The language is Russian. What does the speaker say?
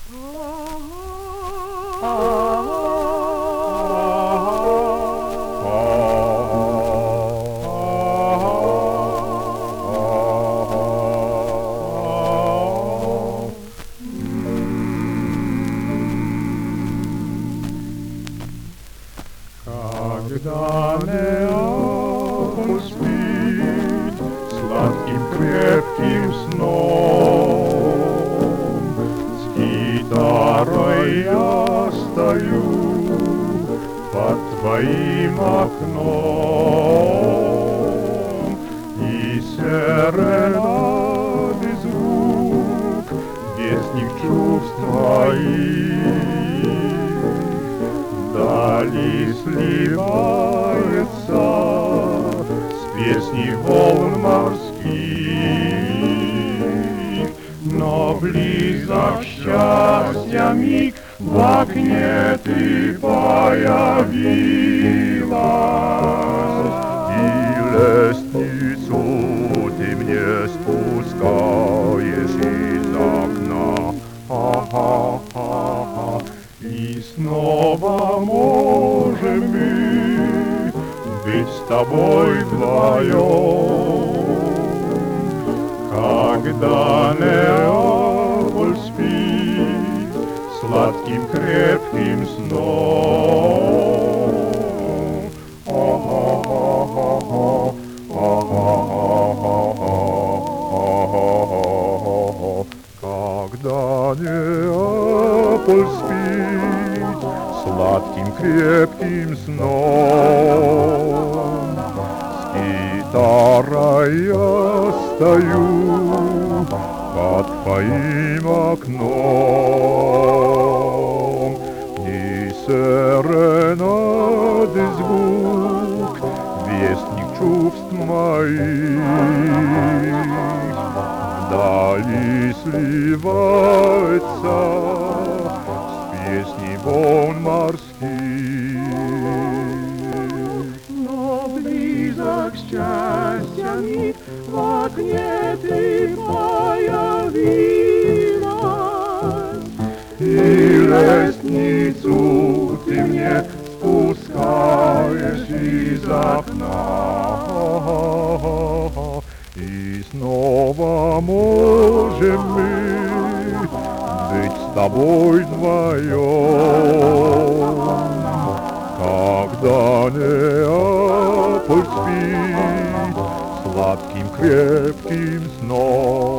Когда Неаполь спит сладким крепким сном, с гитарой я стою под твоим окном, и серенады звук, вестник чувств твоих, вдали сливается с песней волн морских, но близок счастья миг, в окне ты появилась, и лестницу ты мне спускаешь из окна. Ха-ха-ха-ха. И снова можем мы быть с тобой вдвоем, когда Неаполь спит сладким крепким сном. Когда Неаполь спит сладким крепким сном, с гитарой я стою под твоим окном, и серенады звук, вестник чувств моих, вдали сливается с песней волн морских. Но близок счастья миг, в окне ты появилась, И лестницу ты мне спускаешь из окна, и снова можем мы быть с тобой вдвоем, когда Неаполь спит сладким крепким сном.